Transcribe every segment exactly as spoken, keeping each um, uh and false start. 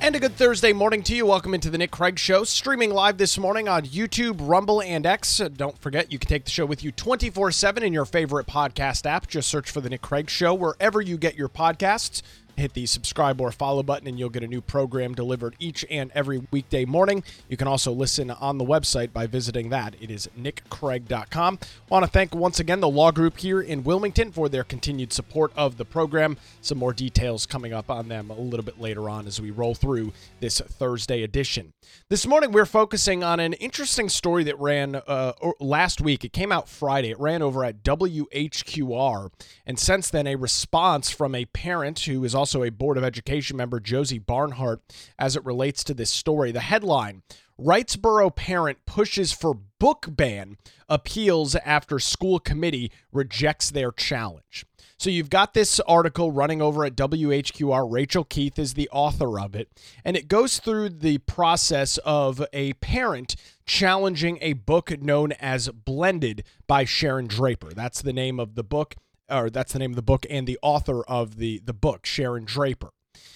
And a good Thursday morning to you. Welcome into the Nick Craig Show, streaming live this morning on YouTube, Rumble, and X. Don't forget, you can take the show with you twenty-four seven in your favorite podcast app. Just search for the Nick Craig Show wherever you get your podcasts. Hit the subscribe or follow button and you'll get a new program delivered each and every weekday morning. You can also listen on the website by visiting that. It is nick craig dot com. I want to thank once again the law group here in Wilmington for their continued support of the program. Some more details coming up on them a little bit later on as we roll through this Thursday edition. This morning we're focusing on an interesting story that ran uh, last week. It came out Friday. It ran over at W H Q R, and since then a response from a parent who is also also a Board of Education member, Josie Barnhart, as it relates to this story. The headline, Wrightsboro parent pushes for book ban, appeals after school committee rejects their challenge. So you've got this article running over at W H Q R. Rachel Keith is the author of it, and it goes through the process of a parent challenging a book known as Blended by Sharon Draper. That's the name of the book. or that's the name of the book and the author of the, the book, Sharon Draper.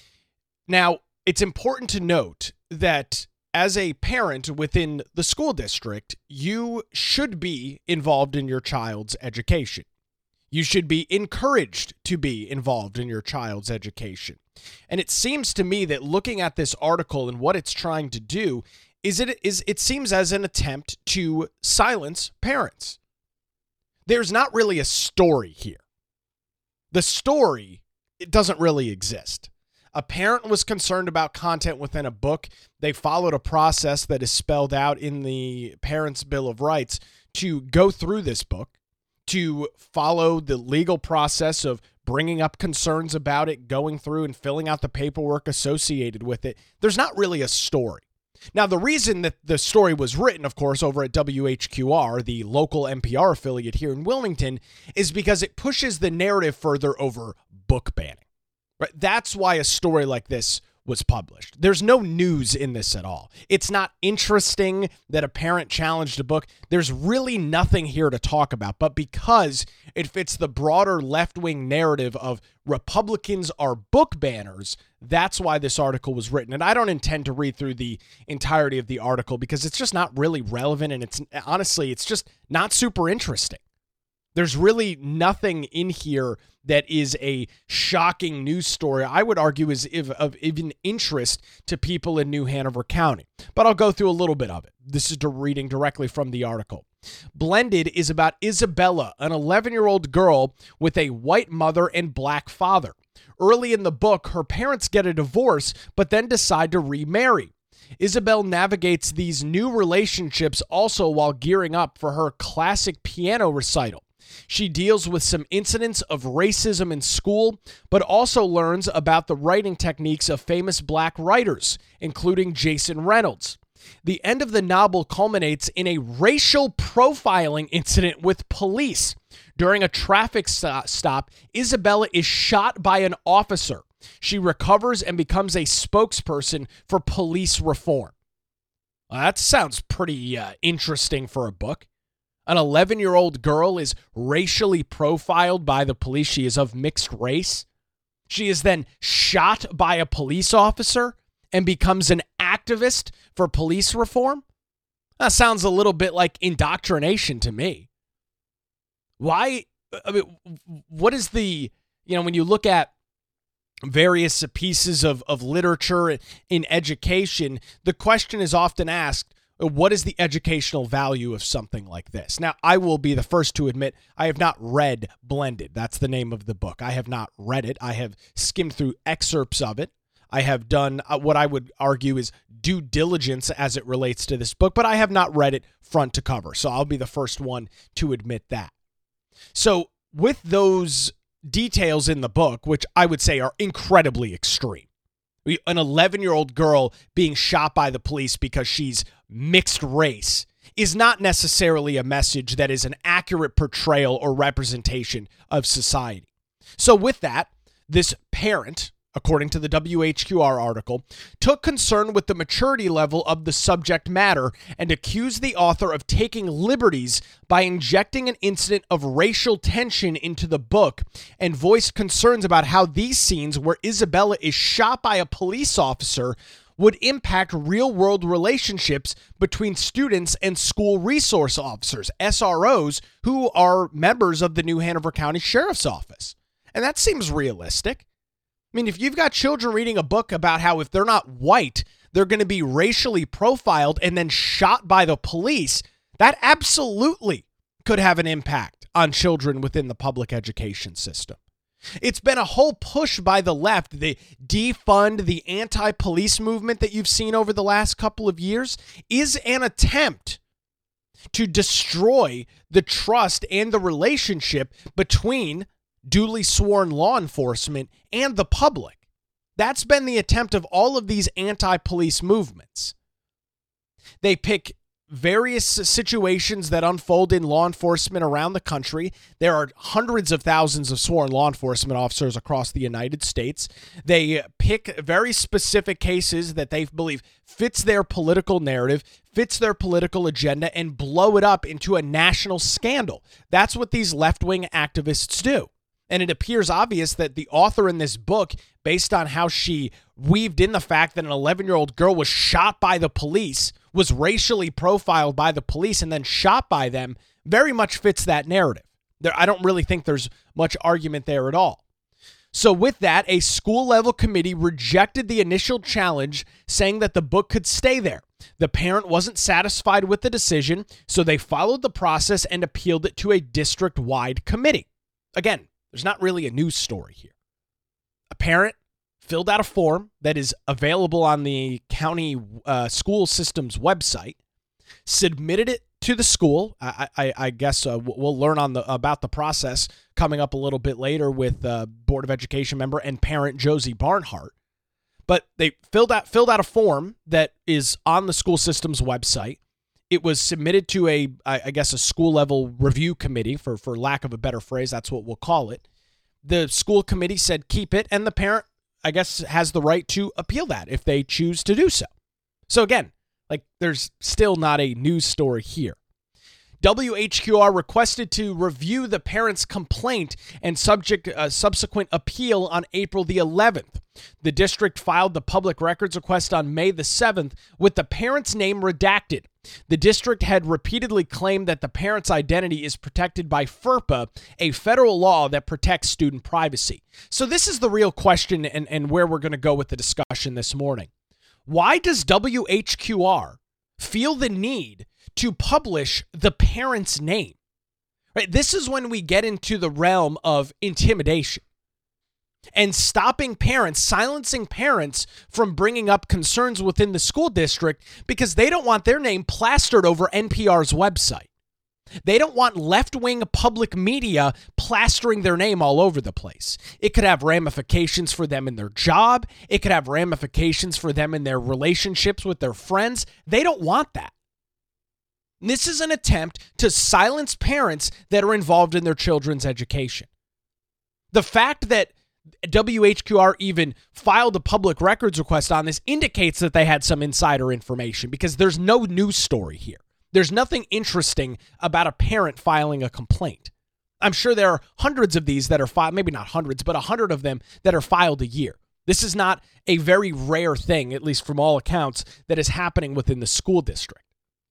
Now, it's important to note that as a parent within the school district, you should be involved in your child's education. You should be encouraged to be involved in your child's education. And it seems to me that looking at this article and what it's trying to do is it is it seems as an attempt to silence parents. There's not really a story here. The story, it doesn't really exist. A parent was concerned about content within a book. They followed a process that is spelled out in the Parents' Bill of Rights to go through this book, to follow the legal process of bringing up concerns about it, going through and filling out the paperwork associated with it. There's not really a story. Now, the reason that the story was written, of course, over at W H Q R, the local N P R affiliate here in Wilmington, is because it pushes the narrative further over book banning. Right? That's why a story like this was published. There's no news in this at all. It's not interesting that a parent challenged a book. There's really nothing here to talk about, but because it fits the broader left-wing narrative of Republicans are book banners, that's why this article was written. And I don't intend to read through the entirety of the article because it's just not really relevant, and it's honestly, it's just not super interesting. There's really nothing in here that is a shocking news story, I would argue, is of even interest to people in New Hanover County. But I'll go through a little bit of it. This is reading directly from the article. Blended is about Isabella, an eleven-year-old girl with a white mother and black father. Early in the book, her parents get a divorce, but then decide to remarry. Isabel navigates these new relationships also while gearing up for her classic piano recital. She deals with some incidents of racism in school, but also learns about the writing techniques of famous black writers, including Jason Reynolds. The end of the novel culminates in a racial profiling incident with police. During a traffic stop, Isabella is shot by an officer. She recovers and becomes a spokesperson for police reform. Well, that sounds pretty uh, interesting for a book. An eleven-year-old girl is racially profiled by the police. She is of mixed race. She is then shot by a police officer and becomes an activist for police reform? That sounds a little bit like indoctrination to me. Why? I mean, what is the, you know, when you look at various pieces of, of literature in education, the question is often asked, what is the educational value of something like this? Now, I will be the first to admit I have not read Blended. That's the name of the book. I have not read it. I have skimmed through excerpts of it. I have done what I would argue is due diligence as it relates to this book, but I have not read it front to cover. So I'll be the first one to admit that. So with those details in the book, which I would say are incredibly extreme, an eleven-year-old girl being shot by the police because she's mixed race is not necessarily a message that is an accurate portrayal or representation of society. So with that, this parent according to the W H Q R article, took concern with the maturity level of the subject matter and accused the author of taking liberties by injecting an incident of racial tension into the book and voiced concerns about how these scenes where Isabella is shot by a police officer would impact real-world relationships between students and school resource officers, S R Os, who are members of the New Hanover County Sheriff's Office. And that seems realistic. I mean, if you've got children reading a book about how if they're not white, they're going to be racially profiled and then shot by the police, that absolutely could have an impact on children within the public education system. It's been a whole push by the left, the defund, the anti-police movement that you've seen over the last couple of years is an attempt to destroy the trust and the relationship between duly sworn law enforcement and the public. That's been the attempt of all of these anti-police movements. They pick various situations that unfold in law enforcement around the country. There are hundreds of thousands of sworn law enforcement officers across the United States. They pick very specific cases that they believe fits their political narrative, fits their political agenda, and blow it up into a national scandal. That's what these left-wing activists do. And it appears obvious that the author in this book, based on how she weaved in the fact that an eleven-year-old girl was shot by the police, was racially profiled by the police, and then shot by them, very much fits that narrative. There, I don't really think there's much argument there at all. So with that, a school-level committee rejected the initial challenge, saying that the book could stay there. The parent wasn't satisfied with the decision, so they followed the process and appealed it to a district-wide committee. Again, there's not really a news story here. A parent filled out a form that is available on the county uh, school system's website, submitted it to the school. I, I, I guess uh, we'll learn on the about the process coming up a little bit later with uh, Board of Education member and parent Josie Barnhart. But they filled out filled out a form that is on the school system's website. It was submitted to a, I guess, a school-level review committee, for, for lack of a better phrase, that's what we'll call it. The school committee said keep it, and the parent, I guess, has the right to appeal that if they choose to do so. So again, like, there's still not a news story here. W H Q R requested to review the parent's complaint and subject uh, subsequent appeal on April the eleventh. The district filed the public records request on May the seventh with the parent's name redacted. The district had repeatedly claimed that the parent's identity is protected by FERPA, a federal law that protects student privacy. So this is the real question and, and where we're going to go with the discussion this morning. Why does W H Q R feel the need to publish the parent's name? Right? This is when we get into the realm of intimidation and stopping parents, silencing parents from bringing up concerns within the school district because they don't want their name plastered over N P R's website. They don't want left-wing public media plastering their name all over the place. It could have ramifications for them in their job. It could have ramifications for them in their relationships with their friends. They don't want that. This is an attempt to silence parents that are involved in their children's education. The fact that W H Q R even filed a public records request on this indicates that they had some insider information because there's no news story here. There's nothing interesting about a parent filing a complaint. I'm sure there are hundreds of these that are filed, maybe not hundreds, but a hundred of them that are filed a year. This is not a very rare thing, at least from all accounts, that is happening within the school district.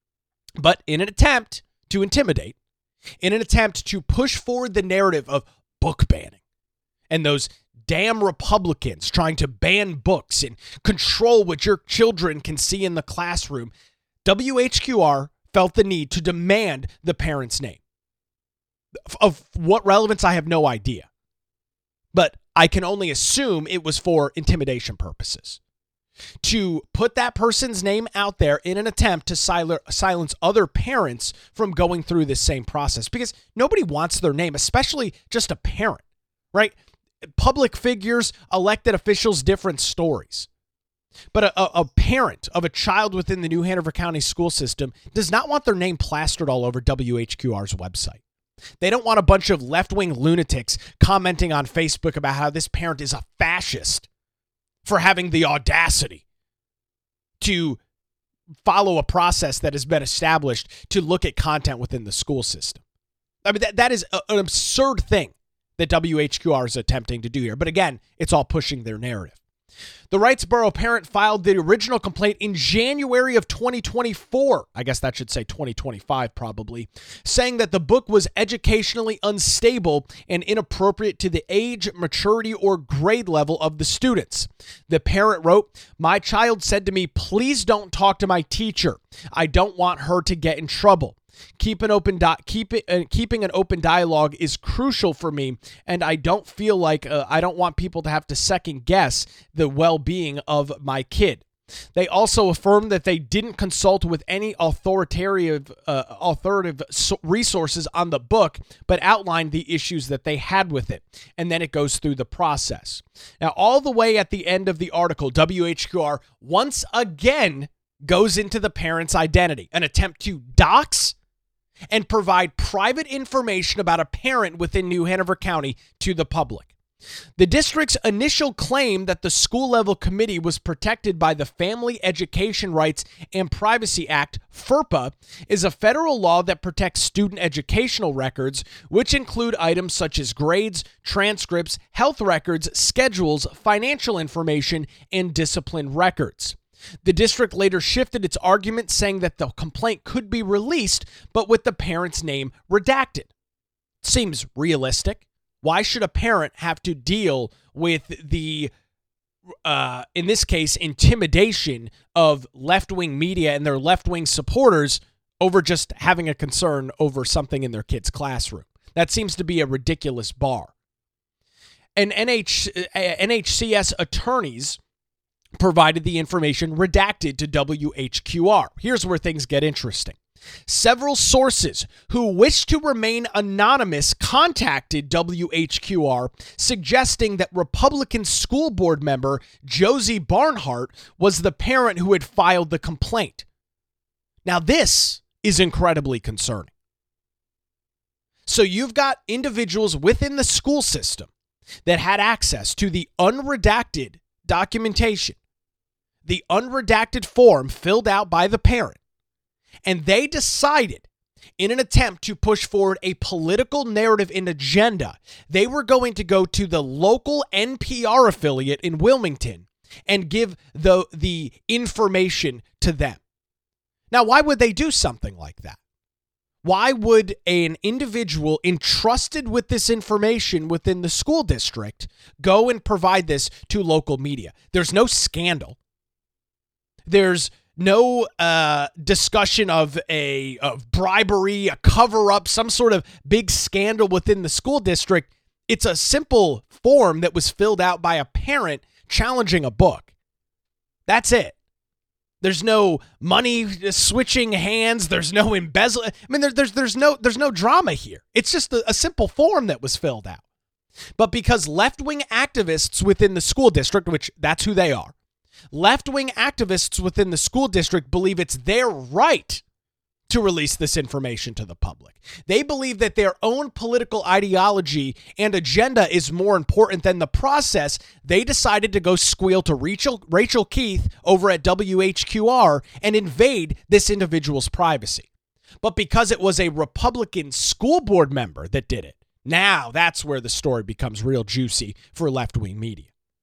But in an attempt to intimidate, in an attempt to push forward the narrative of book banning and those damn Republicans trying to ban books and control what your children can see in the classroom, W H Q R felt the need to demand the parent's name. Of what relevance, I have no idea. But I can only assume it was for intimidation purposes. To put that person's name out there in an attempt to sil- silence other parents from going through this same process. Because nobody wants their name, especially just a parent, right? Public figures, elected officials, different stories. But a, a, a parent of a child within the New Hanover County school system does not want their name plastered all over W H Q R's website. They don't want a bunch of left-wing lunatics commenting on Facebook about how this parent is a fascist for having the audacity to follow a process that has been established to look at content within the school system. I mean, that, that is a, an absurd thing that W H Q R is attempting to do here. But again, it's all pushing their narrative. The Wrightsboro parent filed the original complaint in January of twenty twenty-four. I guess that should say twenty twenty-five probably, saying that the book was educationally unstable and inappropriate to the age, maturity, or grade level of the students. The parent wrote, "My child said to me, 'Please don't talk to my teacher. I don't want her to get in trouble. Keep an open di- keep it, uh, keeping an open dialogue is crucial for me, and I don't feel like uh, I don't want people to have to second guess the well-being of my kid.'" They also affirmed that they didn't consult with any authoritative uh, authoritative resources on the book, but outlined the issues that they had with it. And then it goes through the process. Now, all the way at the end of the article, W H Q R once again goes into the parent's identity, an attempt to dox and provide private information about a parent within New Hanover County to the public. The district's initial claim that the school-level committee was protected by the Family Education Rights and Privacy Act, FERPA, is a federal law that protects student educational records, which include items such as grades, transcripts, health records, schedules, financial information, and discipline records. The district later shifted its argument, saying that the complaint could be released, but with the parent's name redacted. Seems realistic. Why should a parent have to deal with the, uh, in this case, intimidation of left-wing media and their left-wing supporters over just having a concern over something in their kid's classroom? That seems to be a ridiculous bar. And N H, uh, N H C S attorneys provided the information redacted to W H Q R. Here's where things get interesting. Several sources who wish to remain anonymous contacted W H Q R, suggesting that Republican school board member Josie Barnhart was the parent who had filed the complaint. Now, this is incredibly concerning. So you've got individuals within the school system that had access to the unredacted documentation, the unredacted form filled out by the parent, and they decided, in an attempt to push forward a political narrative and agenda, they were going to go to the local N P R affiliate in Wilmington and give the, the information to them. Now, why would they do something like that? Why would an individual entrusted with this information within the school district go and provide this to local media? There's no scandal. There's no uh, discussion of a of bribery, a cover-up, some sort of big scandal within the school district. It's a simple form that was filled out by a parent challenging a book. That's it. There's no money switching hands. There's no embezzle. I mean, there, there's there's no there's no drama here. It's just a, a simple form that was filled out. But because left-wing activists within the school district, which that's who they are, left-wing activists within the school district believe it's their right to release this information to the public. They believe that their own political ideology and agenda is more important than the process. They decided to go squeal to Rachel, Rachel Keith over at W H Q R and invade this individual's privacy. But because it was a Republican school board member that did it, now that's where the story becomes real juicy for left-wing media.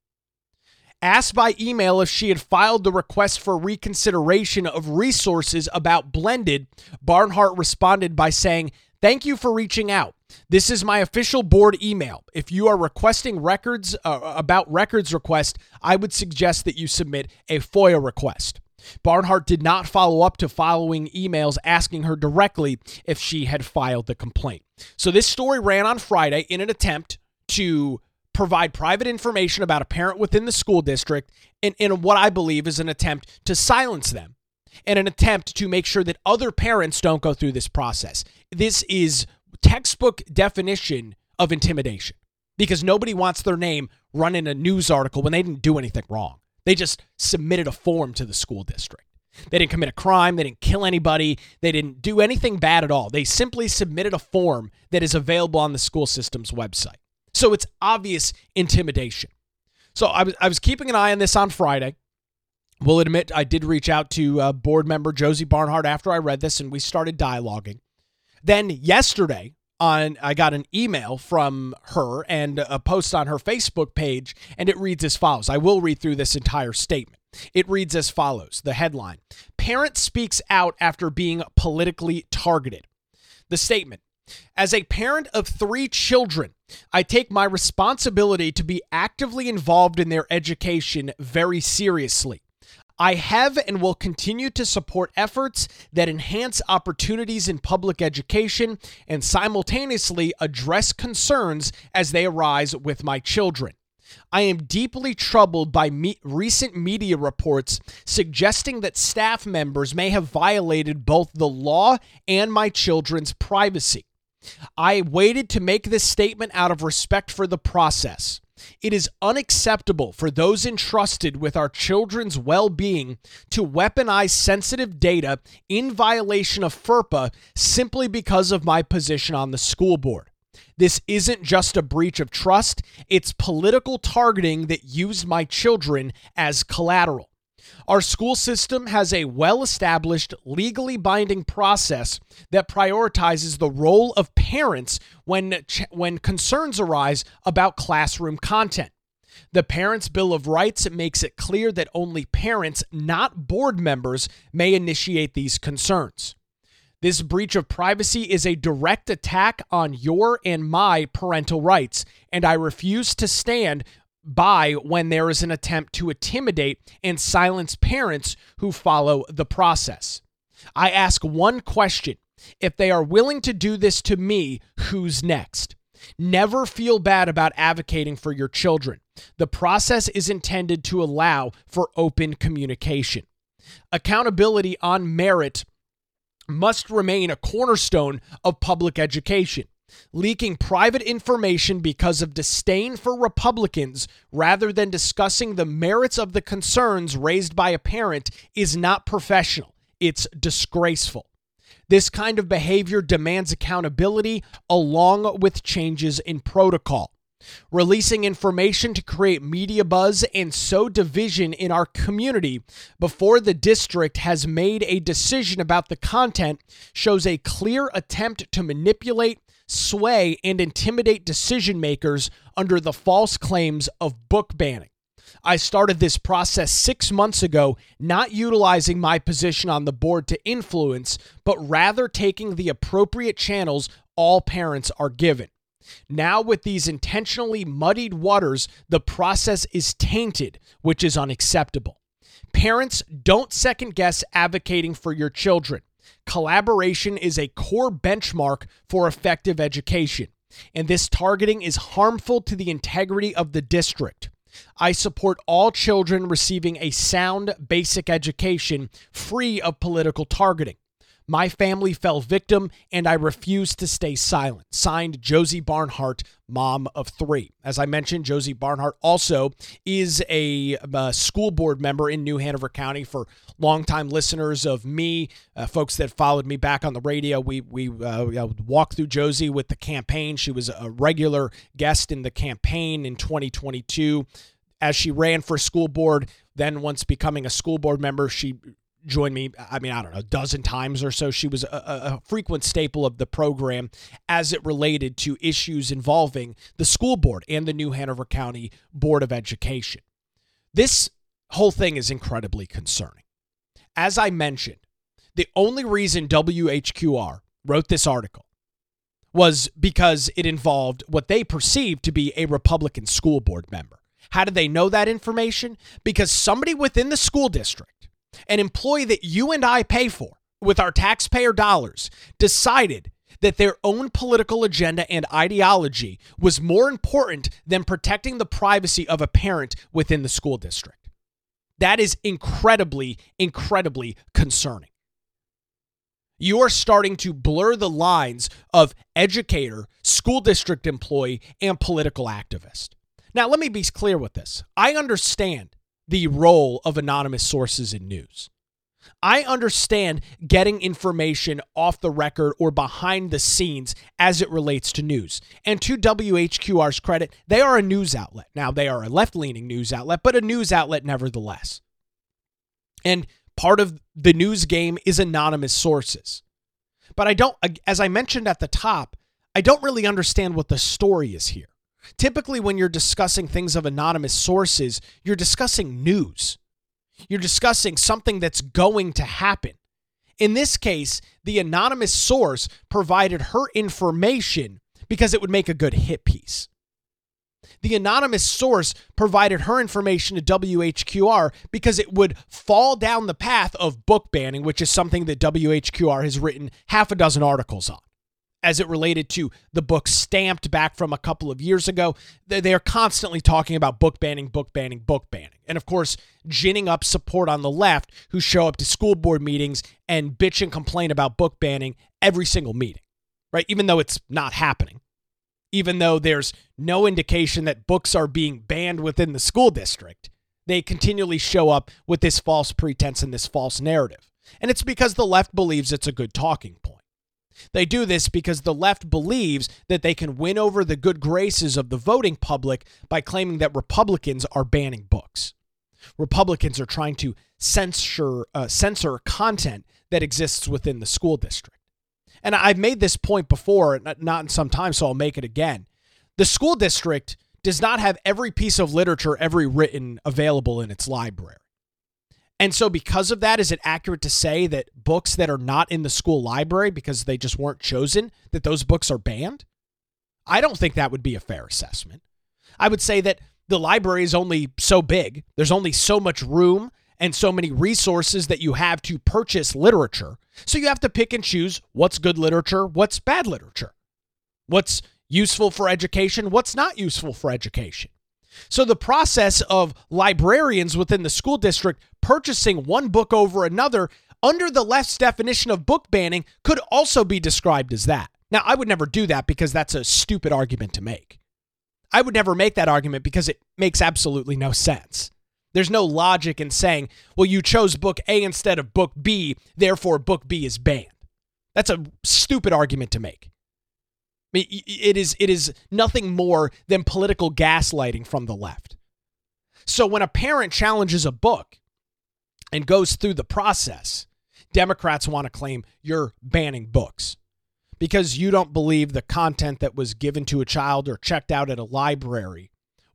Asked by email if she had filed the request for reconsideration of resources about Blended, Barnhart responded by saying, "Thank you for reaching out. This is my official board email. If you are requesting records uh, about records request, I would suggest that you submit a FOIA request." Barnhart did not follow up to following emails asking her directly if she had filed the complaint. So this story ran on Friday in an attempt to provide private information about a parent within the school district in, in what I believe is an attempt to silence them and an attempt to make sure that other parents don't go through this process. This is textbook definition of intimidation because nobody wants their name run in a news article when they didn't do anything wrong. They just submitted a form to the school district. They didn't commit a crime. They didn't kill anybody. They didn't do anything bad at all. They simply submitted a form that is available on the school system's website. So it's obvious intimidation. So I was I was keeping an eye on this on Friday. Will admit I did reach out to uh, board member Josie Barnhart after I read this, and we started dialoguing. Then yesterday, on I got an email from her and a post on her Facebook page, and it reads as follows. I will read through this entire statement. It reads as follows. The headline: Parent speaks out after being politically targeted. The statement: As a parent of three children, I take my responsibility to be actively involved in their education very seriously. I have and will continue to support efforts that enhance opportunities in public education and simultaneously address concerns as they arise with my children. I am deeply troubled by me- recent media reports suggesting that staff members may have violated both the law and my children's privacy. I waited to make this statement out of respect for the process. It is unacceptable for those entrusted with our children's well-being to weaponize sensitive data in violation of FERPA simply because of my position on the school board. This isn't just a breach of trust, it's political targeting that used my children as collateral. Our school system has a well-established, legally binding process that prioritizes the role of parents when, when concerns arise about classroom content. The Parents' Bill of Rights makes it clear that only parents, not board members, may initiate these concerns. This breach of privacy is a direct attack on your and my parental rights, and I refuse to stand by when there is an attempt to intimidate and silence parents who follow the process. I ask one question: if they are willing to do this to me, who's next? Never feel bad about advocating for your children. The process is intended to allow for open communication. Accountability on merit must remain a cornerstone of public education. Leaking private information because of disdain for Republicans rather than discussing the merits of the concerns raised by a parent is not professional. It's disgraceful. This kind of behavior demands accountability along with changes in protocol. Releasing information to create media buzz and sow division in our community before the district has made a decision about the content shows a clear attempt to manipulate, sway, and intimidate decision makers under the false claims of book banning. I started this process six months ago, not utilizing my position on the board to influence, but rather taking the appropriate channels all parents are given. Now, with these intentionally muddied waters, the process is tainted, which is unacceptable. Parents, don't second-guess advocating for your children. Collaboration is a core benchmark for effective education, and this targeting is harmful to the integrity of the district. I support all children receiving a sound basic education free of political targeting. My family fell victim, and I refuse to stay silent. Signed, Josie Barnhart, mom of three. As I mentioned, Josie Barnhart also is a, a school board member in New Hanover County. For longtime listeners of me, uh, folks that followed me back on the radio, we we uh, walked through Josie with the campaign. She was a regular guest in the campaign in twenty twenty-two. As she ran for school board, then once becoming a school board member, she joined me, I mean, I don't know, a dozen times or so. She was a, a frequent staple of the program as it related to issues involving the school board and the New Hanover County Board of Education. This whole thing is incredibly concerning. As I mentioned, the only reason W H Q R wrote this article was because it involved what they perceived to be a Republican school board member. How did they know that information? Because somebody within the school district, an employee that you and I pay for with our taxpayer dollars, decided that their own political agenda and ideology was more important than protecting the privacy of a parent within the school district. That is incredibly, incredibly concerning. You are starting to blur the lines of educator, school district employee, and political activist. Now, let me be clear with this. I understand the role of anonymous sources in news. I understand getting information off the record or behind the scenes as it relates to news. And to W H Q R's credit, they are a news outlet. Now, they are a left-leaning news outlet, but a news outlet nevertheless. And part of the news game is anonymous sources. But I don't, as I mentioned at the top, I don't really understand what the story is here. Typically, when you're discussing things of anonymous sources, you're discussing news. You're discussing something that's going to happen. In this case, the anonymous source provided her information because it would make a good hit piece. The anonymous source provided her information to W H Q R because it would fall down the path of book banning, which is something that W H Q R has written half a dozen articles on. As it related to the book Stamped back from a couple of years ago, they are constantly talking about book banning, book banning, book banning. And of course, ginning up support on the left who show up to school board meetings and bitch and complain about book banning every single meeting, right? Even though it's not happening. Even though there's no indication that books are being banned within the school district, they continually show up with this false pretense and this false narrative. And it's because the left believes it's a good talking point. They do this because the left believes that they can win over the good graces of the voting public by claiming that Republicans are banning books. Republicans are trying to censor uh, censor content that exists within the school district. And I've made this point before, not in some time, so I'll make it again. The school district does not have every piece of literature ever written available in its library. And so because of that, is it accurate to say that books that are not in the school library because they just weren't chosen, that those books are banned? I don't think that would be a fair assessment. I would say that the library is only so big. There's only so much room and so many resources that you have to purchase literature. So you have to pick and choose what's good literature, what's bad literature, what's useful for education, what's not useful for education. So the process of librarians within the school district purchasing one book over another under the left's definition of book banning could also be described as that. Now, I would never do that because that's a stupid argument to make. I would never make that argument because it makes absolutely no sense. There's no logic in saying, well, you chose book A instead of book B, therefore book B is banned. That's a stupid argument to make. I mean, it is, it is nothing more than political gaslighting from the left. So when a parent challenges a book and goes through the process, Democrats want to claim you're banning books because you don't believe the content that was given to a child or checked out at a library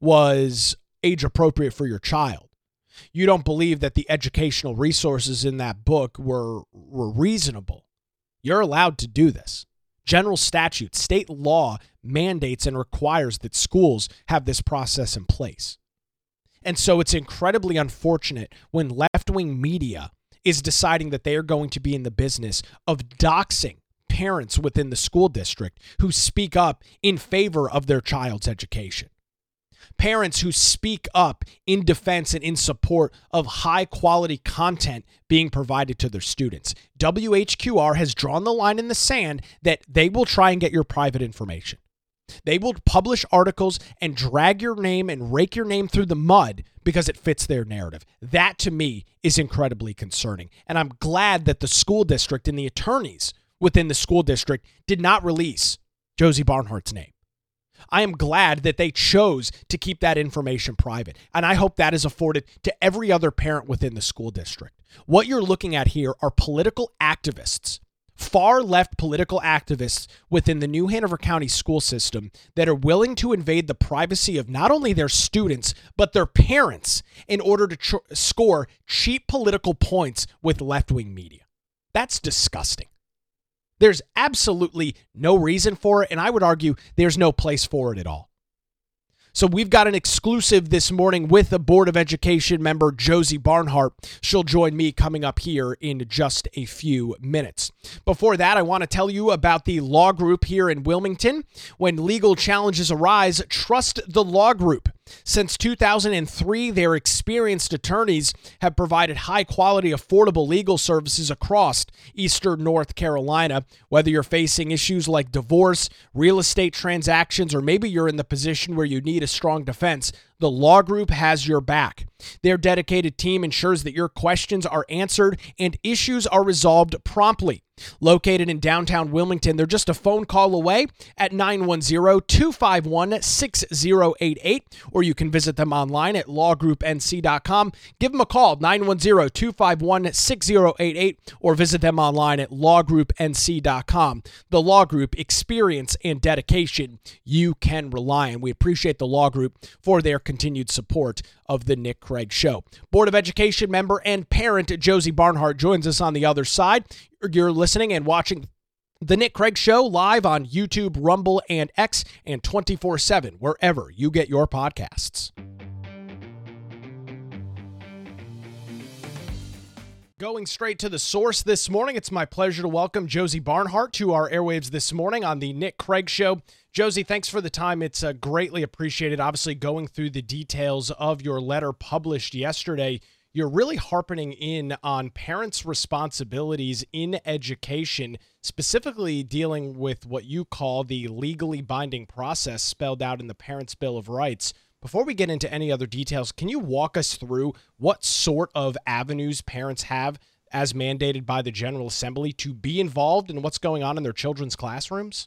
was age appropriate for your child. You don't believe that the educational resources in that book were, were reasonable. You're allowed to do this. General statute, state law mandates and requires that schools have this process in place. And so it's incredibly unfortunate when left-wing media is deciding that they are going to be in the business of doxing parents within the school district who speak up in favor of their child's education. Parents who speak up in defense and in support of high-quality content being provided to their students. W H Q R has drawn the line in the sand that they will try and get your private information. They will publish articles and drag your name and rake your name through the mud because it fits their narrative. That, to me, is incredibly concerning. And I'm glad that the school district and the attorneys within the school district did not release Josie Barnhart's name. I am glad that they chose to keep that information private, and I hope that is afforded to every other parent within the school district. What you're looking at here are political activists, far-left political activists within the New Hanover County school system that are willing to invade the privacy of not only their students, but their parents in order to tr- score cheap political points with left-wing media. That's disgusting. There's absolutely no reason for it, and I would argue there's no place for it at all. So we've got an exclusive this morning with a Board of Education member, Josie Barnhart. She'll join me coming up here in just a few minutes. Before that, I want to tell you about the Law Group here in Wilmington. When legal challenges arise, trust the Law Group. Since two thousand three, their experienced attorneys have provided high-quality, affordable legal services across Eastern North Carolina. Whether you're facing issues like divorce, real estate transactions, or maybe you're in the position where you need a strong defense, the Law Group has your back. Their dedicated team ensures that your questions are answered and issues are resolved promptly. Located in downtown Wilmington, they're just a phone call away at nine one zero, two five one, six zero eight eight, or you can visit them online at law group n c dot com. Give them a call, nine one zero, two five one, six zero eight eight, or visit them online at law group n c dot com. The Law Group, experience and dedication you can rely on. We appreciate the Law Group for their continued support of the Nick Craig Show. Board of Education member and parent Josie Barnhart joins us on the other side. You're listening and watching the Nick Craig Show live on YouTube, Rumble, and X, and twenty-four seven, wherever you get your podcasts. Going straight to the source this morning, it's my pleasure to welcome Josie Barnhart to our airwaves this morning on the Nick Craig Show. Josie, thanks for the time. It's uh, greatly appreciated. Obviously, going through the details of your letter published yesterday, you're really harping in on parents' responsibilities in education, specifically dealing with what you call the legally binding process spelled out in the Parents' Bill of Rights. Before we get into any other details, can you walk us through what sort of avenues parents have as mandated by the General Assembly to be involved in what's going on in their children's classrooms?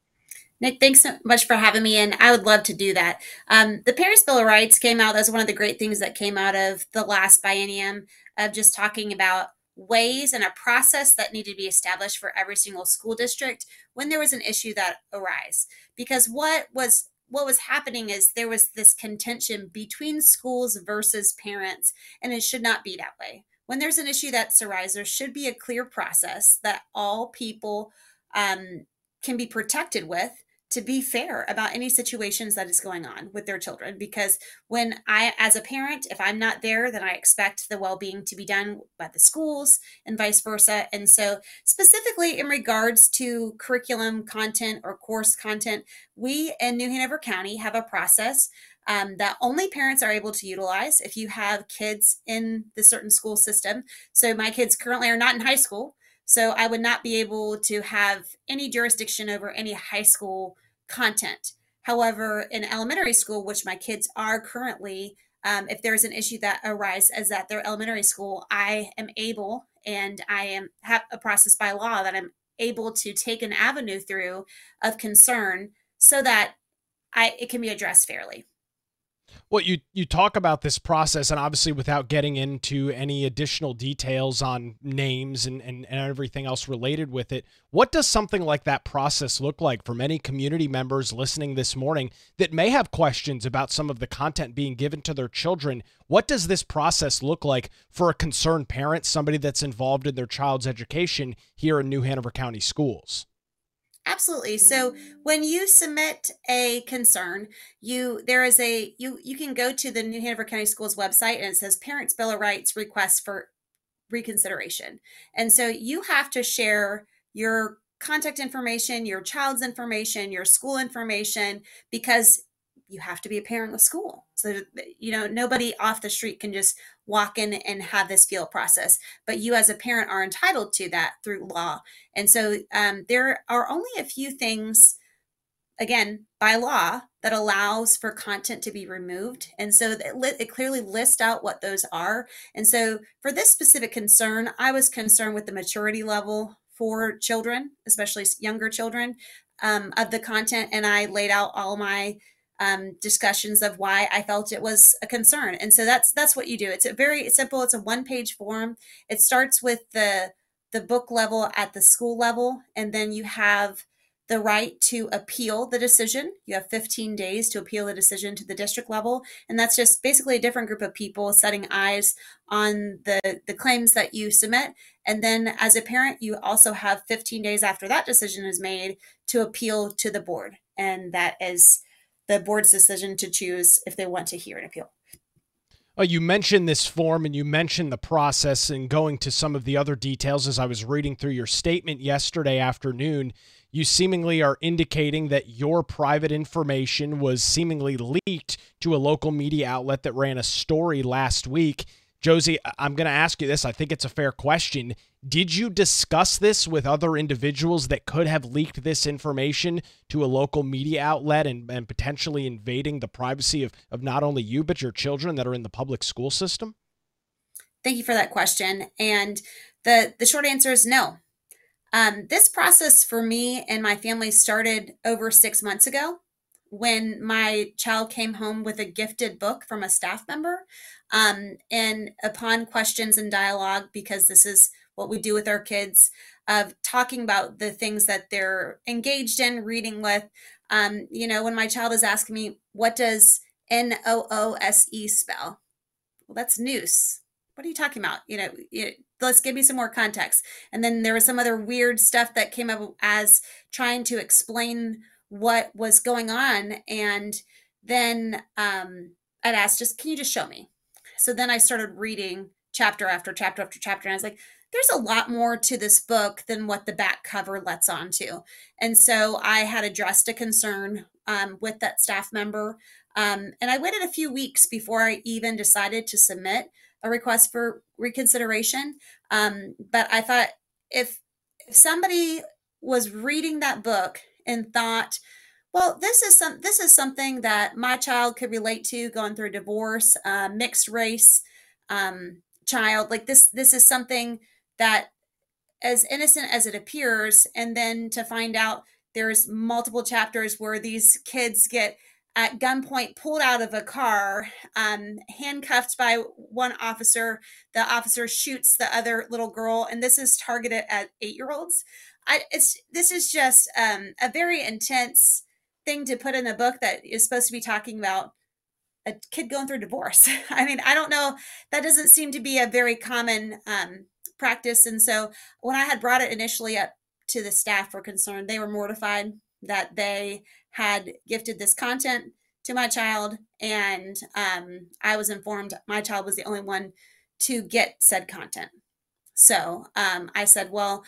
Nick, thanks so much for having me, and I would love to do that. Um, the Parents' Bill of Rights came out as one of the great things that came out of the last biennium of just talking about ways and a process that needed to be established for every single school district when there was an issue that arose. Because what was what was happening is there was this contention between schools versus parents, and it should not be that way. When there's an issue that's arises, there should be a clear process that all people um, can be protected with, to be fair about any situations that is going on with their children. Because when I, as a parent, if I'm not there, then I expect the well-being to be done by the schools and vice versa. And so specifically in regards to curriculum content or course content, we in New Hanover County have a process um, that only parents are able to utilize if you have kids in the certain school system. So my kids currently are not in high school, so I would not be able to have any jurisdiction over any high school content. However, in elementary school, which my kids are currently, um, if there's an issue that arises at their elementary school, I am able, and I am have a process by law that I'm able to take an avenue through of concern so that I it can be addressed fairly. Well, you, you talk about this process, and obviously without getting into any additional details on names and, and, and everything else related with it, what does something like that process look like for many community members listening this morning that may have questions about some of the content being given to their children? What does this process look like for a concerned parent, somebody that's involved in their child's education here in New Hanover County schools? Absolutely. So when you submit a concern, you there is a you you can go to the New Hanover County Schools website, and it says Parents' Bill of Rights request for reconsideration. And so you have to share your contact information, your child's information, your school information, because you have to be a parent of the school. So, you know, nobody off the street can just walk in and have this field process, but you as a parent are entitled to that through law. And so um, there are only a few things, again, by law, that allows for content to be removed. And so it, li- it clearly lists out what those are. And so for this specific concern, I was concerned with the maturity level for children, especially younger children, um, of the content. And I laid out all my um, discussions of why I felt it was a concern. And so that's that's what you do. It's a very simple. It's a one-page form. It starts with the the book level at the school level, and then you have the right to appeal the decision. You have fifteen days to appeal the decision to the district level. And that's just basically a different group of people setting eyes on the, the claims that you submit. And then as a parent, you also have fifteen days after that decision is made to appeal to the board. And that is the board's decision to choose if they want to hear an appeal. Oh, you mentioned this form and you mentioned the process, and going to some of the other details as I was reading through your statement yesterday afternoon, you seemingly are indicating that your private information was seemingly leaked to a local media outlet that ran a story last week. Josie, I- I'm going to ask you this. I think it's a fair question. Did you discuss this with other individuals that could have leaked this information to a local media outlet and, and potentially invading the privacy of, of not only you, but your children that are in the public school system? Thank you for that question. And the, the short answer is no. Um, this process for me and my family started over six months ago when my child came home with a gifted book from a staff member. Um, and upon questions and dialogue, because this is what we do with our kids, of talking about the things that they're engaged in, reading with, um, you know, when my child is asking me, what does N O O S E spell? Well, that's noose. What are you talking about? You know, you, let's give me some more context. And then there was some other weird stuff that came up as trying to explain what was going on. And then um, I'd asked, just, can you just show me? So then I started reading chapter after chapter after chapter. And I was like, there's a lot more to this book than what the back cover lets on to. And so I had addressed a concern um, with that staff member. Um, and I waited a few weeks before I even decided to submit a request for reconsideration. Um, but I thought if, if somebody was reading that book and thought, well, this is some this is something that my child could relate to, going through a divorce, uh, mixed race um, child, like this, this is something that, as innocent as it appears, and then to find out there's multiple chapters where these kids get at gunpoint pulled out of a car, um, handcuffed by one officer. The officer shoots the other little girl, and this is targeted at eight-year-olds. I, it's this is just um, a very intense thing to put in a book that is supposed to be talking about a kid going through divorce. I mean, I don't know. That doesn't seem to be a very common um, practice. And so when I had brought it initially up to the staff for concern, they were mortified that they had gifted this content to my child. And um, I was informed my child was the only one to get said content. So um, I said, well,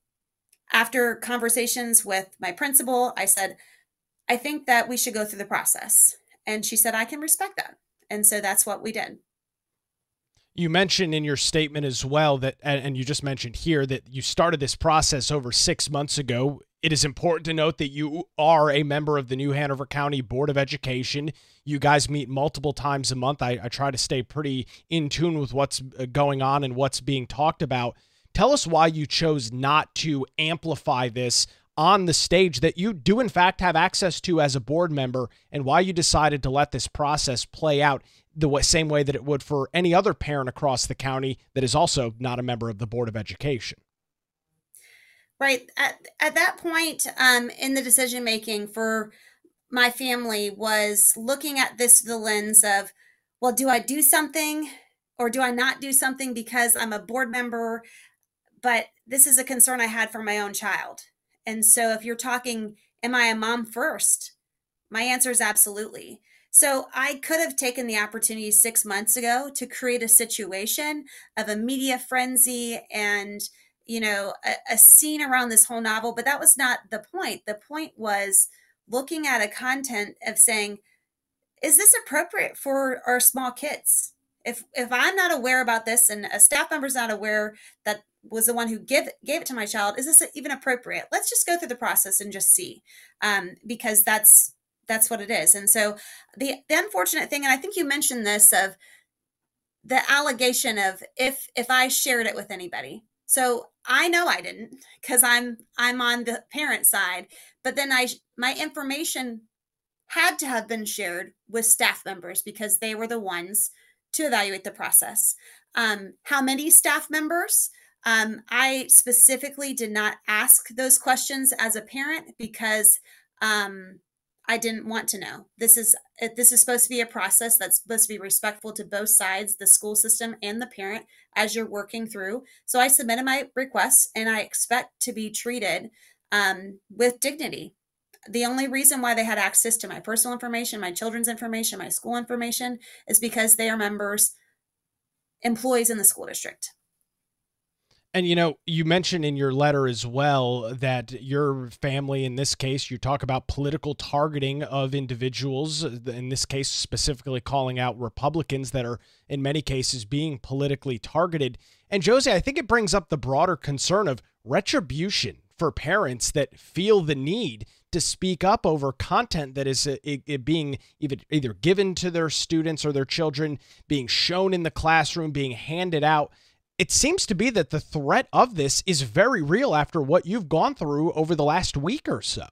after conversations with my principal, I said, I think that we should go through the process. And she said, I can respect that. And so that's what we did. You mentioned in your statement as well that, and you just mentioned here, that you started this process over six months ago. It is important to note that you are a member of the New Hanover County Board of Education. You guys meet multiple times a month. I, I try to stay pretty in tune with what's going on and what's being talked about. Tell us why you chose not to amplify this on the stage that you do in fact have access to as a board member, and why you decided to let this process play out the way, same way that it would for any other parent across the county that is also not a member of the Board of Education. Right. At, at that point um, in the decision making for my family was looking at this through the lens of, well, do I do something or do I not do something because I'm a board member? But this is a concern I had for my own child. And so if you're talking, am I a mom first? My answer is absolutely. So I could have taken the opportunity six months ago to create a situation of a media frenzy and, you know, a, a scene around this whole novel, but that was not the point. The point was looking at a content of saying, is this appropriate for our small kids? If if I'm not aware about this and a staff member's not aware that was the one who give, gave it to my child, is this even appropriate? Let's just go through the process and just see, um, because that's that's what it is. And so the, the unfortunate thing, and I think you mentioned this, of the allegation of if if I shared it with anybody. So I know I didn't, because I'm I'm on the parent side, but then I my information had to have been shared with staff members because they were the ones to evaluate the process. Um, how many staff members? Um, I specifically did not ask those questions as a parent because um, I didn't want to know. This is this is supposed to be a process that's supposed to be respectful to both sides, the school system and the parent, as you're working through. So I submitted my request, and I expect to be treated um, with dignity. The only reason why they had access to my personal information, my children's information, my school information is because they are members, employees in the school district. And, you know, you mentioned in your letter as well that your family, in this case, you talk about political targeting of individuals, in this case, specifically calling out Republicans that are, in many cases, being politically targeted. And Josie, I think it brings up the broader concern of retribution for parents that feel the need to speak up over content that is uh, it, it being either, either given to their students or their children, being shown in the classroom, being handed out. It seems to be that the threat of this is very real after what you've gone through over the last week or so.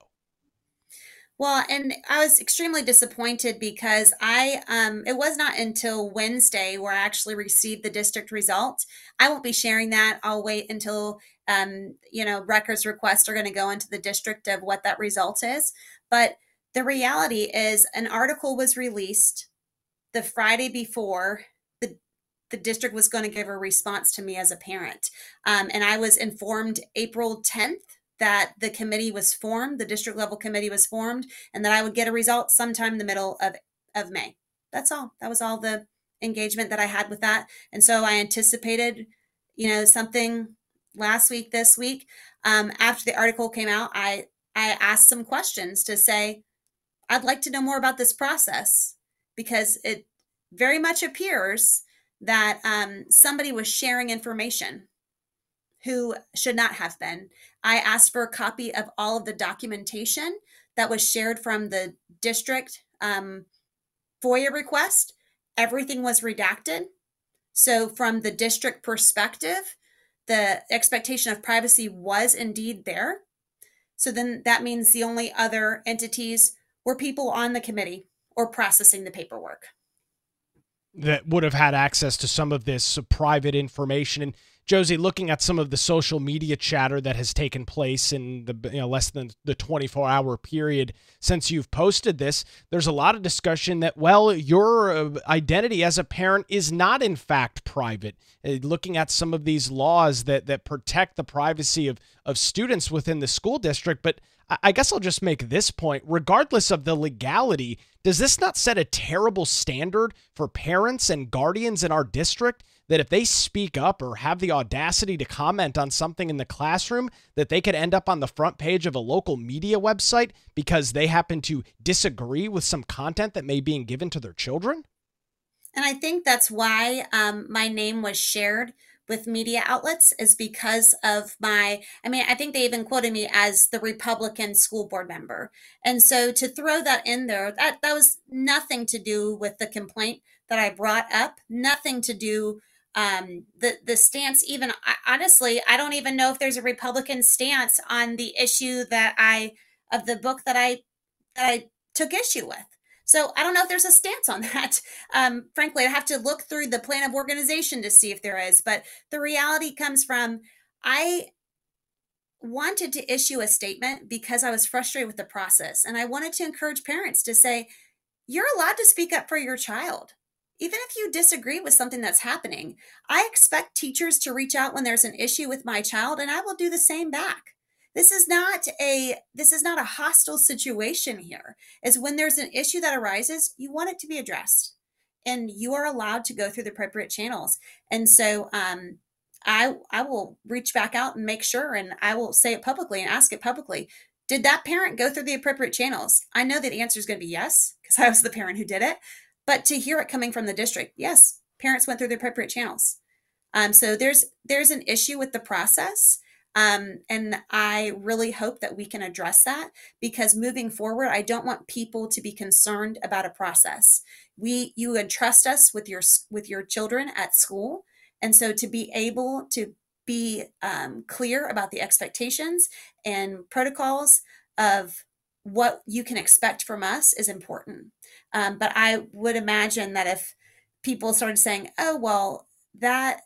Well, and I was extremely disappointed because I, um, it was not until Wednesday where I actually received the district result. I won't be sharing that. I'll wait until, um, you know, records requests are going to go into the district of what that result is. But the reality is an article was released the Friday before the, the district was going to give a response to me as a parent. Um, and I was informed April tenth that the committee was formed, the district level committee was formed, and that I would get a result sometime in the middle of, of May. That's all. That was all the engagement that I had with that. And so I anticipated, you know, something last week, this week. Um, after the article came out, I, I asked some questions to say, I'd like to know more about this process, because it very much appears that um, somebody was sharing information who should not have been. I asked for a copy of all of the documentation that was shared from the district um, FOIA request. Everything was redacted. So from the district perspective, the expectation of privacy was indeed there. So then that means the only other entities were people on the committee or processing the paperwork that would have had access to some of this private information. And Josie, looking at some of the social media chatter that has taken place in the you know less than the twenty-four hour period since you've posted this, there's a lot of discussion that, well, your identity as a parent is not in fact private. Uh, looking at some of these laws that that protect the privacy of of students within the school district, but I guess I'll just make this point. Regardless of the legality, does this not set a terrible standard for parents and guardians in our district that if they speak up or have the audacity to comment on something in the classroom, that they could end up on the front page of a local media website because they happen to disagree with some content that may be being given to their children? And I think that's why um, my name was shared with media outlets, is because of my, I mean, I think they even quoted me as the Republican school board member. And so to throw that in there, that, that was nothing to do with the complaint that I brought up, nothing to do um, the, the stance. Even I, honestly, I don't even know if there's a Republican stance on the issue that I, of the book that I, that I took issue with. So I don't know if there's a stance on that. Um, frankly, I have to look through the plan of organization to see if there is. But the reality comes from, I wanted to issue a statement because I was frustrated with the process. And I wanted to encourage parents to say, you're allowed to speak up for your child. Even if you disagree with something that's happening, I expect teachers to reach out when there's an issue with my child, and I will do the same back. This is not a this is not a hostile situation here. Is when there's an issue that arises, you want it to be addressed, and you are allowed to go through the appropriate channels. And so, um, I I will reach back out and make sure, and I will say it publicly and ask it publicly. Did that parent go through the appropriate channels? I know that the answer is going to be yes, because I was the parent who did it. But to hear it coming from the district, yes, parents went through the appropriate channels. Um, so there's there's an issue with the process. Um, and I really hope that we can address that, because moving forward, I don't want people to be concerned about a process. We, you entrust us with your, with your children at school. And so to be able to be um, clear about the expectations and protocols of what you can expect from us is important. Um, but I would imagine that if people started saying, oh, well, that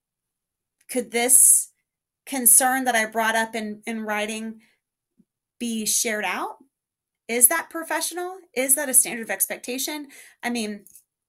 could this concern that I brought up in, in writing be shared out? Is that professional? Is that a standard of expectation? I mean,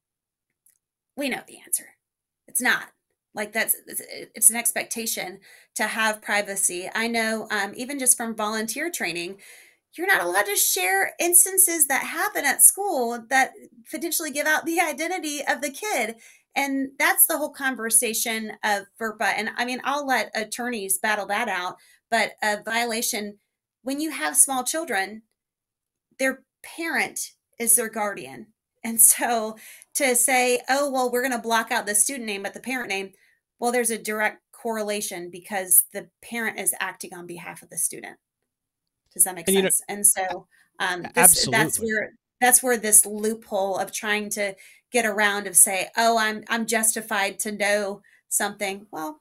we know the answer. It's not. Like that's, it's, it's an expectation to have privacy. I know um, even just from volunteer training, you're not allowed to share instances that happen at school that potentially give out the identity of the kid. And that's the whole conversation of FERPA. And I mean, I'll let attorneys battle that out, but a violation, when you have small children, their parent is their guardian. And so to say, oh, well, we're going to block out the student name, but the parent name, well, there's a direct correlation because the parent is acting on behalf of the student. Does that make and, sense? You know, and so um, this, absolutely. that's where that's where this loophole of trying to get around of say, oh, I'm I'm justified to know something. Well,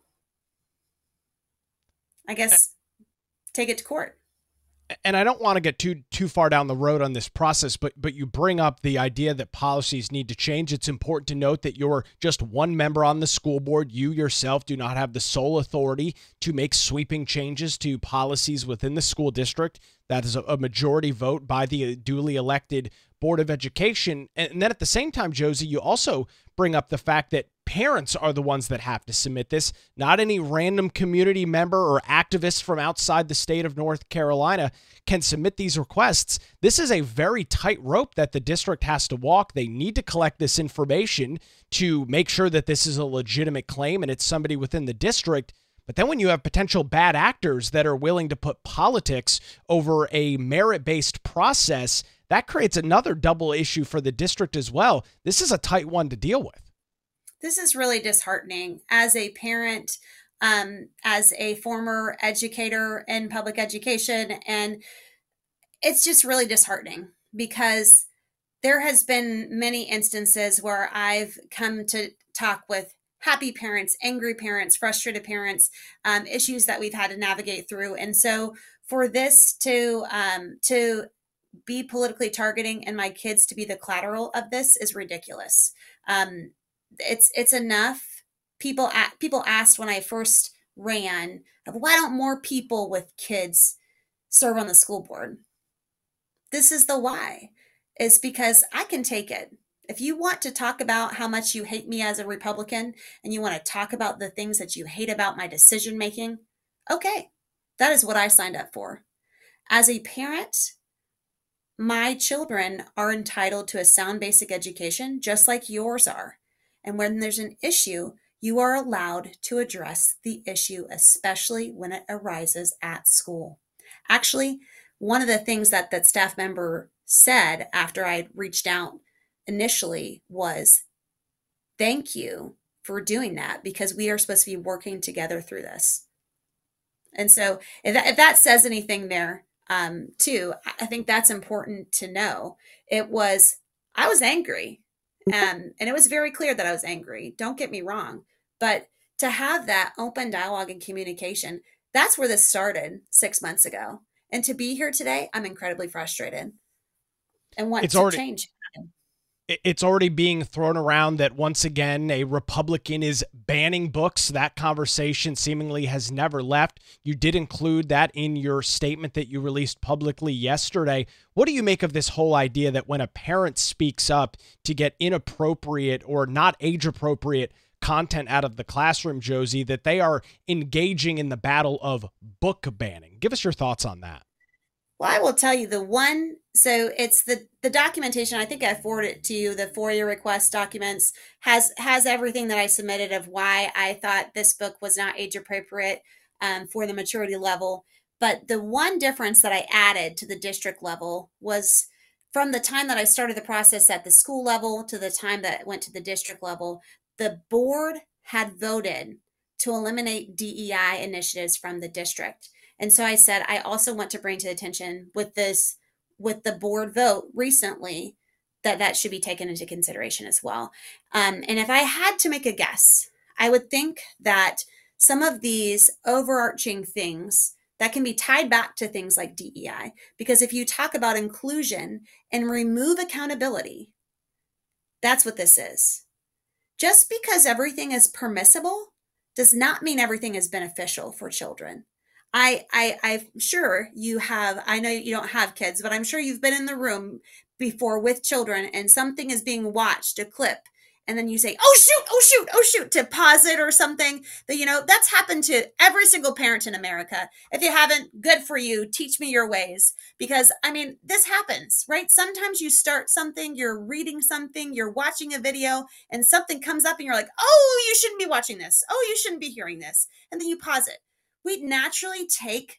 I guess take it to court. And I don't want to get too too far down the road on this process, but but you bring up the idea that policies need to change. It's important to note that you're just one member on the school board. You yourself do not have the sole authority to make sweeping changes to policies within the school district. That is a, a majority vote by the duly elected Board of Education. And then at the same time, Josie, you also bring up the fact that parents are the ones that have to submit this, not any random community member or activist from outside the state of North Carolina can submit these requests. This is a very tight rope that the district has to walk. They need to collect this information to make sure that this is a legitimate claim and it's somebody within the district. But then when you have potential bad actors that are willing to put politics over a merit-based process, that creates another double issue for the district as well. This is a tight one to deal with. This is really disheartening as a parent, um, as a former educator in public education. And it's just really disheartening because there has been many instances where I've come to talk with happy parents, angry parents, frustrated parents, um, issues that we've had to navigate through. And so for this to, um, to be politically targeting and my kids to be the collateral of this is ridiculous. Um, It's it's enough. People people asked when I first ran, why don't more people with kids serve on the school board? This is the why. Is because I can take it. If you want to talk about how much you hate me as a Republican and you want to talk about the things that you hate about my decision making, okay, that is what I signed up for. As a parent, my children are entitled to a sound basic education just like yours are. And when there's an issue, you are allowed to address the issue, especially when it arises at school. Actually, one of the things that that staff member said after I reached out initially was, thank you for doing that because we are supposed to be working together through this. And so if that, if that says anything there um, too, I think that's important to know. It was, I was angry. Um, and it was very clear that I was angry. Don't get me wrong. But to have that open dialogue and communication, that's where this started six months ago. And to be here today, I'm incredibly frustrated and want it's to already, change. It's already being thrown around that once again, a Republican is banning books. That conversation seemingly has never left. You did include that in your statement that you released publicly yesterday. What do you make of this whole idea that when a parent speaks up to get inappropriate or not age appropriate content out of the classroom, Josie, that they are engaging in the battle of book banning? Give us your thoughts on that. Well, I will tell you the one, so it's the, the documentation, I think I forwarded it to you, the FOIA request documents, has has everything that I submitted of why I thought this book was not age appropriate um, for the maturity level. But the one difference that I added to the district level was from the time that I started the process at the school level to the time that it went to the district level, the board had voted to eliminate D E I initiatives from the district. And so I said, I also want to bring to attention with this, with the board vote recently, that that should be taken into consideration as well. Um, and if I had to make a guess, I would think that some of these overarching things that can be tied back to things like D E I, because if you talk about inclusion and remove accountability, that's what this is. Just because everything is permissible does not mean everything is beneficial for children. I, I, I'm sure you have, I know you don't have kids, but I'm sure you've been in the room before with children and something is being watched, a clip, and then you say, oh, shoot, oh, shoot, oh, shoot, to pause it or something. That, you know, that's happened to every single parent in America. If you haven't, good for you. Teach me your ways. Because, I mean, this happens, right? Sometimes you start something, you're reading something, you're watching a video, and something comes up and you're like, oh, you shouldn't be watching this. Oh, you shouldn't be hearing this. And then you pause it. We naturally take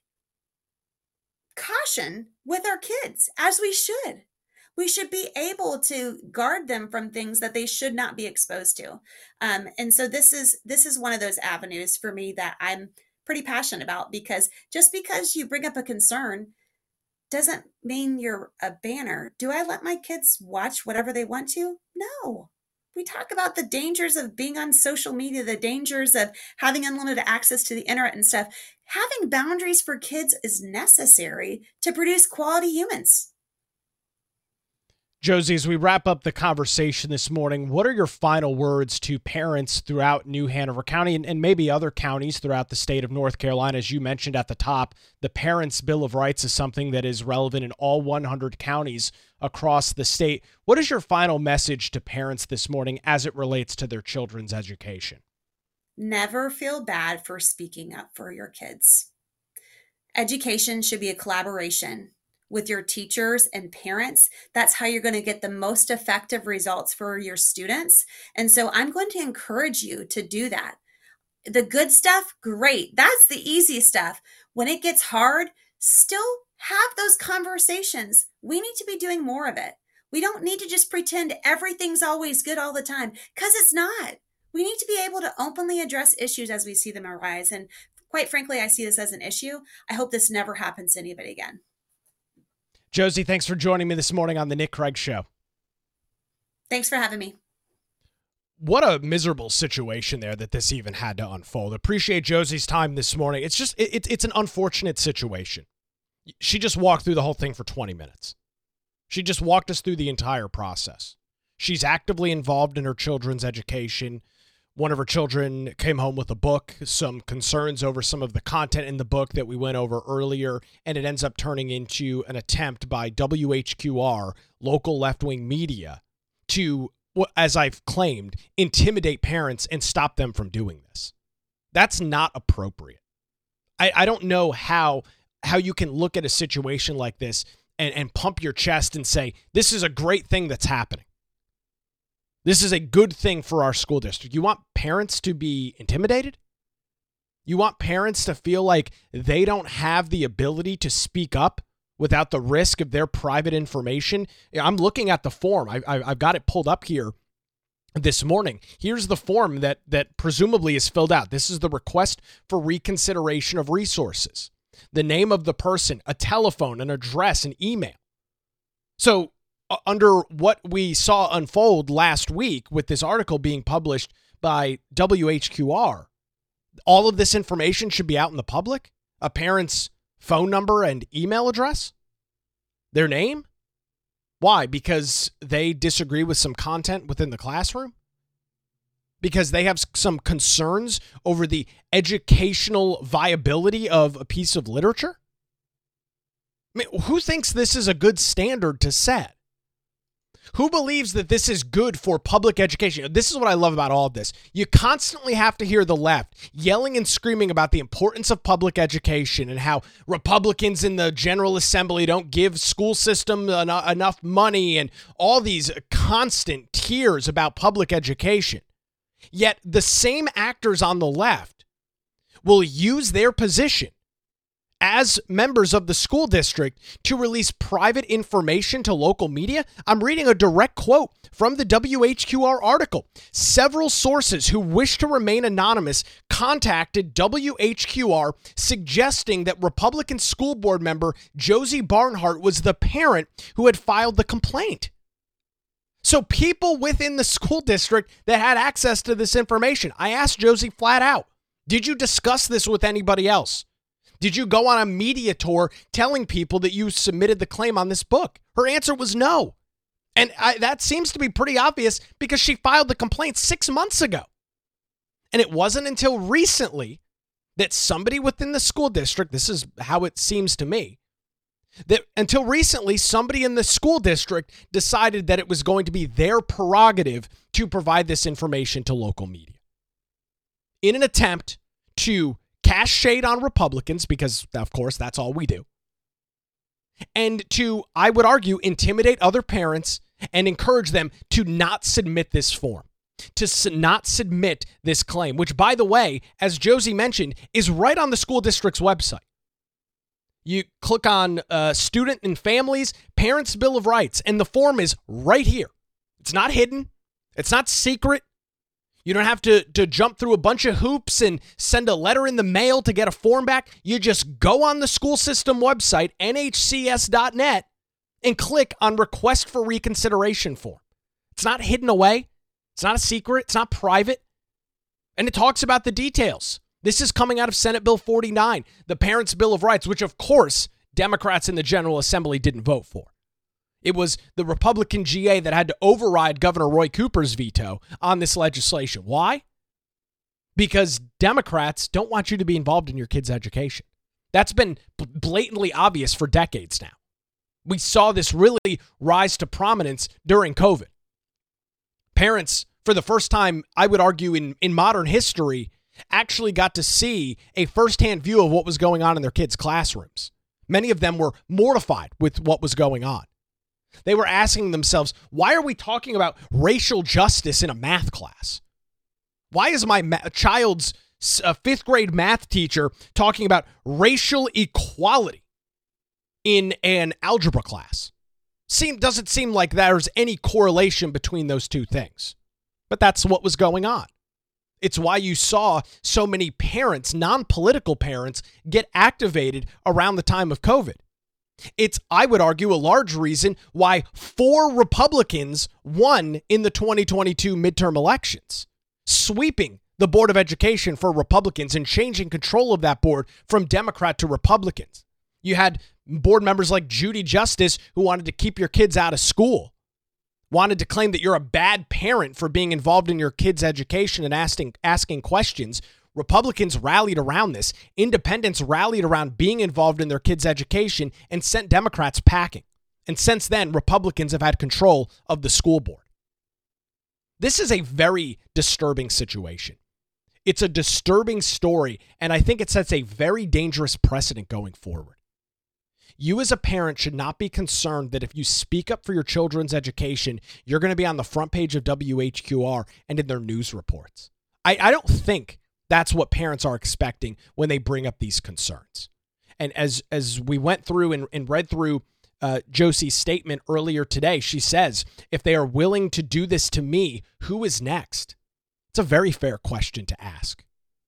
caution with our kids, as we should. We should be able to guard them from things that they should not be exposed to. Um, and so this is this is one of those avenues for me that I'm pretty passionate about, because just because you bring up a concern doesn't mean you're a banner. Do I let my kids watch whatever they want to? No. We talk about the dangers of being on social media, the dangers of having unlimited access to the internet and stuff. Having boundaries for kids is necessary to produce quality humans. Josie, as we wrap up the conversation this morning, what are your final words to parents throughout New Hanover County and, and maybe other counties throughout the state of North Carolina? As you mentioned at the top, the Parents' Bill of Rights is something that is relevant in all one hundred counties across the state. What is your final message to parents this morning as it relates to their children's education? Never feel bad for speaking up for your kids. Education should be a collaboration with your teachers and parents. That's how you're going to get the most effective results for your students. And so I'm going to encourage you to do that. The good stuff, great. That's the easy stuff. When it gets hard, still have those conversations. We need to be doing more of it. We don't need to just pretend everything's always good all the time, because it's not. We need to be able to openly address issues as we see them arise. And quite frankly, I see this as an issue. I hope this never happens to anybody again. Josie, thanks for joining me this morning on the Nick Craig Show. Thanks for having me. What a miserable situation there that this even had to unfold. Appreciate Josie's time this morning. It's just, it, it's an unfortunate situation. She just walked through the whole thing for twenty minutes. She just walked us through the entire process. She's actively involved in her children's education. One of her children came home with a book, some concerns over some of the content in the book that we went over earlier, and it ends up turning into an attempt by W H Q R, local left-wing media, to, as I've claimed, intimidate parents and stop them from doing this. That's not appropriate. I, I don't know how, how you can look at a situation like this and, and pump your chest and say, this is a great thing that's happening. This is a good thing for our school district. You want parents to be intimidated? You want parents to feel like they don't have the ability to speak up without the risk of their private information? I'm looking at the form. I, I, I've got it pulled up here this morning. Here's the form that, that presumably is filled out. This is the request for reconsideration of resources. The name of the person, a telephone, an address, an email. So, Uh, under what we saw unfold last week with this article being published by W H Q R, all of this information should be out in the public? A parent's phone number and email address? Their name? Why? Because they disagree with some content within the classroom? Because they have some concerns over the educational viability of a piece of literature? I mean, who thinks this is a good standard to set? Who believes that this is good for public education? This is what I love about all of this. You constantly have to hear the left yelling and screaming about the importance of public education and how Republicans in the General Assembly don't give school system en- enough money and all these constant tears about public education. Yet the same actors on the left will use their position as members of the school district to release private information to local media. I'm reading a direct quote from the W H Q R article. Several sources who wish to remain anonymous contacted W H Q R suggesting that Republican school board member Josie Barnhart was the parent who had filed the complaint. So people within the school district that had access to this information. I asked Josie flat out, did you discuss this with anybody else? Did you go on a media tour telling people that you submitted the claim on this book? Her answer was no. And I, that seems to be pretty obvious because she filed the complaint six months ago. And it wasn't until recently that somebody within the school district, this is how it seems to me, That until recently, somebody in the school district decided that it was going to be their prerogative to provide this information to local media in an attempt to cast shade on Republicans, because, of course, that's all we do, and to, I would argue, intimidate other parents and encourage them to not submit this form, to not submit this claim, which, by the way, as Josie mentioned, is right on the school district's website. You click on uh, Student and Families, Parents' Bill of Rights, and the form is right here. It's not hidden. It's not secret. You don't have to, to jump through a bunch of hoops and send a letter in the mail to get a form back. You just go on the school system website, N H C S dot net, and click on Request for Reconsideration form. It's not hidden away. It's not a secret. It's not private. And it talks about the details. This is coming out of Senate Bill forty-nine, the Parents' Bill of Rights, which, of course, Democrats in the General Assembly didn't vote for. It was the Republican G A that had to override Governor Roy Cooper's veto on this legislation. Why? Because Democrats don't want you to be involved in your kids' education. That's been blatantly obvious for decades now. We saw this really rise to prominence during COVID. Parents, for the first time, I would argue, in, in modern history, actually got to see a firsthand view of what was going on in their kids' classrooms. Many of them were mortified with what was going on. They were asking themselves, why are we talking about racial justice in a math class? Why is my ma- child's uh, fifth grade math teacher talking about racial equality in an algebra class? Seem, doesn't seem like there's any correlation between those two things. But that's what was going on. It's why you saw so many parents, non-political parents, get activated around the time of COVID. It's, I would argue, a large reason why four Republicans won in the twenty twenty-two midterm elections, sweeping the Board of Education for Republicans and changing control of that board from Democrat to Republicans. You had board members like Judy Justice, who wanted to keep your kids out of school, wanted to claim that you're a bad parent for being involved in your kids' education and asking asking questions. Republicans rallied around this. Independents rallied around being involved in their kids' education and sent Democrats packing. And since then, Republicans have had control of the school board. This is a very disturbing situation. It's a disturbing story, and I think it sets a very dangerous precedent going forward. You as a parent should not be concerned that if you speak up for your children's education, you're going to be on the front page of W H Q R and in their news reports. I, I don't think that's what parents are expecting when they bring up these concerns. And as as we went through and, and read through uh, Josie's statement earlier today, she says, if they are willing to do this to me, who is next? It's a very fair question to ask.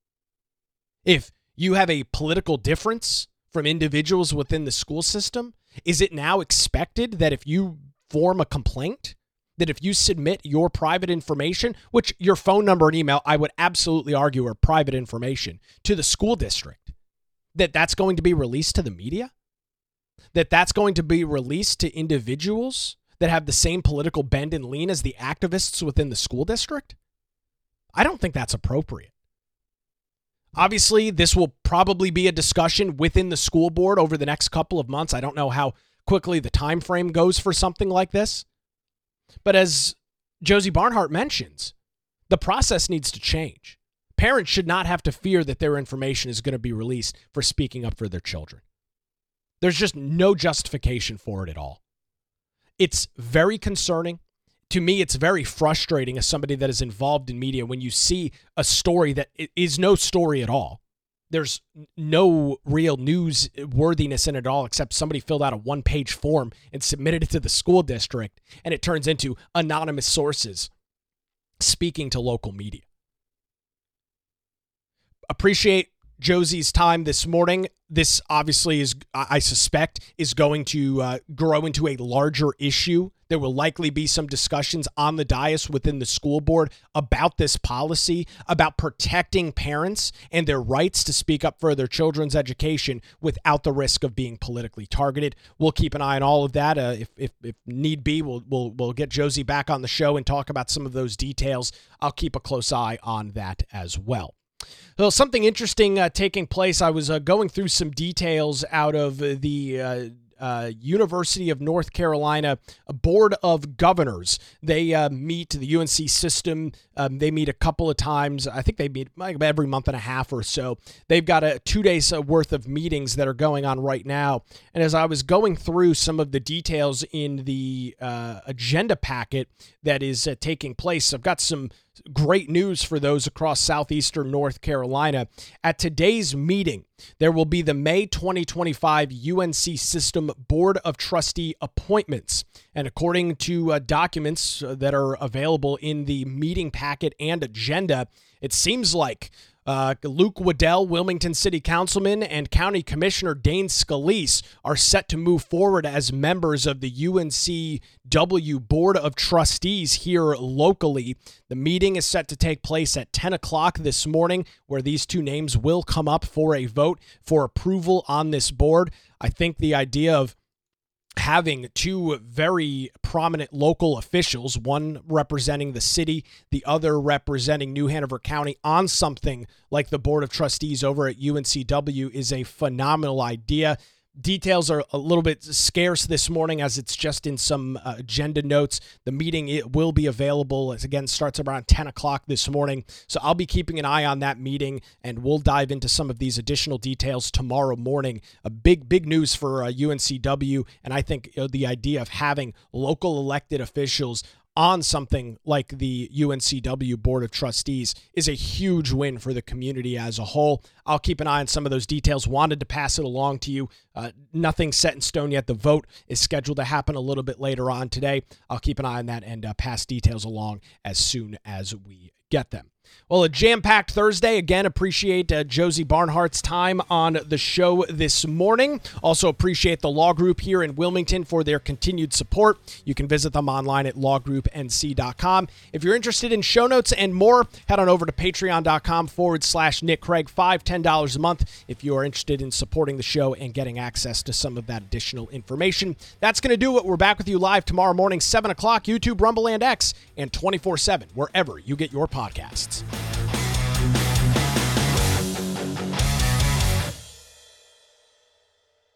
If you have a political difference from individuals within the school system, is it now expected that if you form a complaint, that if you submit your private information, which your phone number and email, I would absolutely argue are private information, to the school district, that that's going to be released to the media? That that's going to be released to individuals that have the same political bend and lean as the activists within the school district? I don't think that's appropriate. Obviously, this will probably be a discussion within the school board over the next couple of months. I don't know how quickly the time frame goes for something like this. But as Josie Barnhart mentions, the process needs to change. Parents should not have to fear that their information is going to be released for speaking up for their children. There's just no justification for it at all. It's very concerning. To me, it's very frustrating as somebody that is involved in media when you see a story that is no story at all. There's no real newsworthiness in it at all, except somebody filled out a one-page form and submitted it to the school district, and it turns into anonymous sources speaking to local media. Appreciate Josie's time this morning. This obviously is, I suspect, is going to uh, grow into a larger issue. There will likely be some discussions on the dais within the school board about this policy, about protecting parents and their rights to speak up for their children's education without the risk of being politically targeted. We'll keep an eye on all of that. Uh, if, if if need be, we'll we'll we'll get Josie back on the show and talk about some of those details. I'll keep a close eye on that as well. Well, something interesting uh, taking place. I was uh, going through some details out of uh, the uh, uh, University of North Carolina Board of Governors. They uh, meet the U N C system. Um, they meet a couple of times. I think they meet like every month and a half or so. They've got a two days worth of meetings that are going on right now. And as I was going through some of the details in the uh, agenda packet that is uh, taking place, I've got some great news for those across southeastern North Carolina. At today's meeting, there will be the May twenty twenty-five U N C System Board of Trustee appointments. And according to uh, documents that are available in the meeting packet and agenda, it seems like Uh, Luke Waddell, Wilmington City Councilman, and County Commissioner Dane Scalise are set to move forward as members of the U N C W Board of Trustees here locally. The meeting is set to take place at ten o'clock this morning, where these two names will come up for a vote for approval on this board. I think the idea of having two very prominent local officials, one representing the city, the other representing New Hanover County, on something like the Board of Trustees over at U N C W is a phenomenal idea. Details are a little bit scarce this morning as it's just in some uh, agenda notes. The meeting it will be available. It, again, starts around ten o'clock this morning. So I'll be keeping an eye on that meeting, and we'll dive into some of these additional details tomorrow morning. A big, big news for uh, U N C W, and I think you know, the idea of having local elected officials on something like the U N C W Board of Trustees is a huge win for the community as a whole. I'll keep an eye on some of those details. Wanted to pass it along to you. Uh, nothing set in stone yet. The vote is scheduled to happen a little bit later on today. I'll keep an eye on that and uh, pass details along as soon as we get them. Well, a jam-packed Thursday. Again, appreciate uh, Josie Barnhart's time on the show this morning. Also appreciate the Law Group here in Wilmington for their continued support. You can visit them online at law group n c dot com. If you're interested in show notes and more, head on over to patreon.com forward slash Nick Craig, five dollars, ten dollars a month if you are interested in supporting the show and getting access to some of that additional information. That's going to do it. We're back with you live tomorrow morning, seven o'clock, YouTube, Rumble, and X, and twenty-four seven, wherever you get your podcasts.